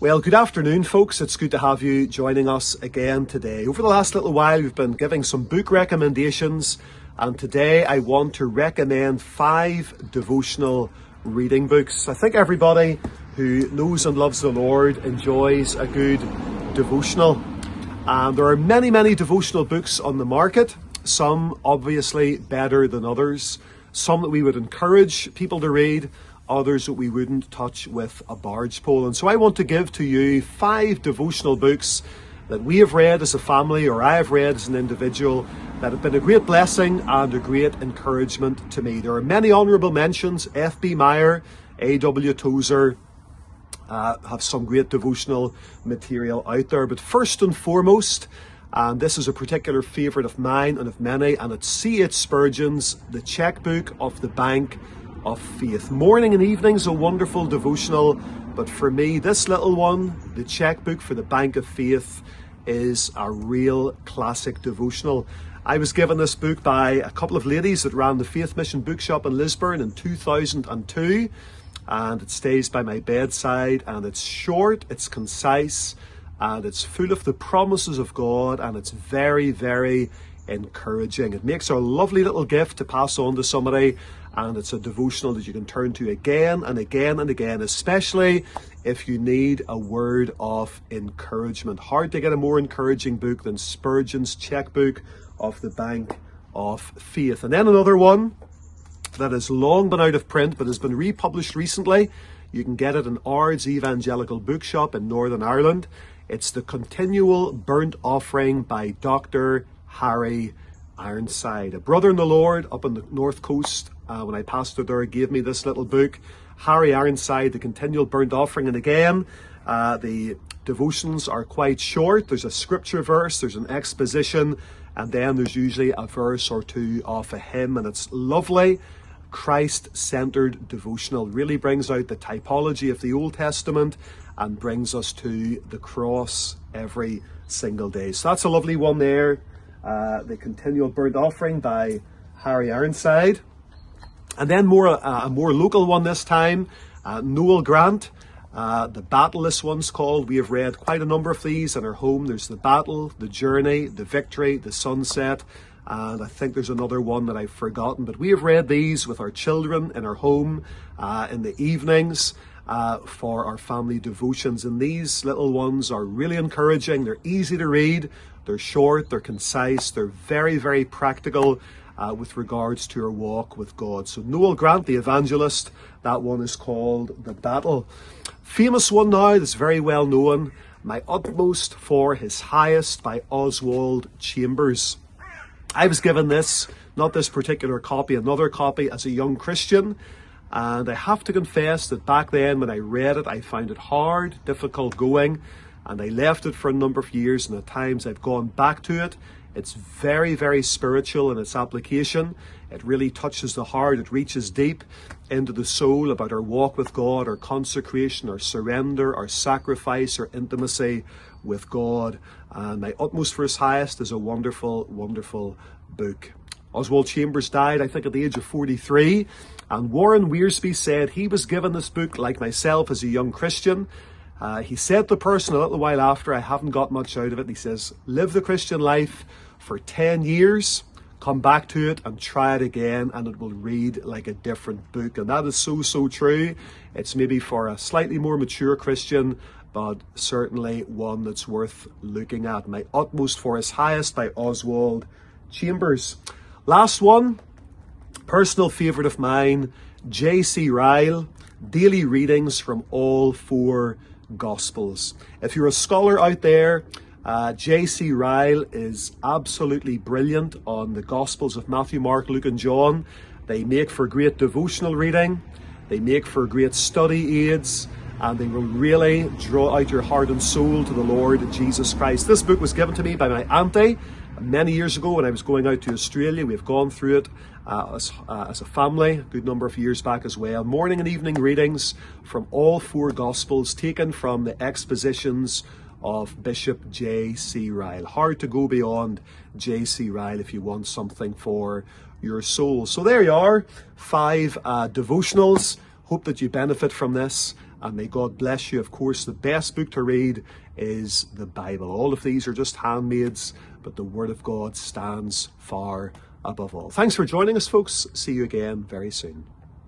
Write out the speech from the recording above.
Well, good afternoon, folks. It's good to have you joining us again today. Over the last little while, we've been giving some book recommendations, and today I want to recommend 5 devotional reading books. I think everybody who knows and loves the Lord enjoys a good devotional. And there are many devotional books on the market, some obviously better than others, some that we would encourage people to read, others that we wouldn't touch with a barge pole. And so I want to give to you 5 devotional books that we have read as a family, or I have read as an individual, that have been a great blessing and a great encouragement to me. There are many honourable mentions. F.B. Meyer, A.W. Tozer have some great devotional material out there. But first and foremost, and this is a particular favourite of mine and of many, and it's C.H. Spurgeon's The Checkbook of the Bank of Faith. Morning and evening's a wonderful devotional, but for me, this little one, The Checkbook for the Bank of Faith, is a real classic devotional. I was given this book by a couple of ladies that ran the Faith Mission Bookshop in Lisburn in 2002, and it stays by my bedside, and it's short, it's concise, and it's full of the promises of God, and it's very encouraging. It makes a lovely little gift to pass on to somebody, and it's a devotional that you can turn to again and again and again, especially if you need a word of encouragement. Hard to get a more encouraging book than Spurgeon's Checkbook of the Bank of Faith. And then another one that has long been out of print but has been republished recently. You can get it in Ard's Evangelical Bookshop in Northern Ireland. It's The Continual Burnt Offering by Dr. Harry Ironside. A brother in the Lord up on the North Coast, when I pastored there, gave me this little book, Harry Ironside, The Continual Burnt Offering. And again, the devotions are quite short. There's a scripture verse, there's an exposition, and then there's usually a verse or two of a hymn, and it's lovely, Christ-centered devotional. Really brings out the typology of the Old Testament and brings us to the cross every single day. So that's a lovely one there. The Continual Burnt Offering by Harry Ironside. And then a more local one this time, Noel Grant, The Battle, this one's called. We have read quite a number of these in our home. There's The Battle, The Journey, The Victory, The Sunset, and I think there's another one that I've forgotten. But we have read these with our children in our home in the evenings for our family devotions. And these little ones are really encouraging. They're easy to read. They're short, they're concise, they're very practical with regards to our walk with God. So Noel Grant, the evangelist, that one is called The Battle. Famous one now that's very well known, My Utmost for His Highest by Oswald Chambers. I was given this, not this particular copy, another copy as a young Christian. And I have to confess that back then when I read it, I found it hard, difficult going. And I left it for a number of years, and at times I've gone back to it. It's very spiritual in its application. It really touches the heart. It reaches deep into the soul about our walk with God, our consecration, our surrender, our sacrifice, our intimacy with God. And My Utmost for His Highest is a wonderful book. Oswald Chambers died, I think, at the age of 43. And Warren Wiersbe said he was given this book, like myself, as a young Christian. He said to the person a little while after, I haven't got much out of it. He says, live the Christian life for 10 years, come back to it and try it again, and it will read like a different book. And that is so true. It's maybe for a slightly more mature Christian, but certainly one that's worth looking at. My Utmost for His Highest by Oswald Chambers. Last one, personal favourite of mine, J.C. Ryle, Daily Readings from All 4 Gospels. If you're a scholar out there, J.C. Ryle is absolutely brilliant on the Gospels of Matthew, Mark, Luke and John. They make for great devotional reading, they make for great study aids, and they will really draw out your heart and soul to the Lord Jesus Christ. This book was given to me by my auntie many years ago when I was going out to Australia. We've gone through it as a family a good number of years back as well. Morning and evening readings from all 4 Gospels, taken from the expositions of Bishop J.C. Ryle. Hard to go beyond J.C. Ryle if you want something for your soul. So there you are, 5 devotionals. Hope that you benefit from this. And may God bless you. Of course, the best book to read is the Bible. All of these are just handmaids, but the Word of God stands far above all. Thanks for joining us, folks. See you again very soon.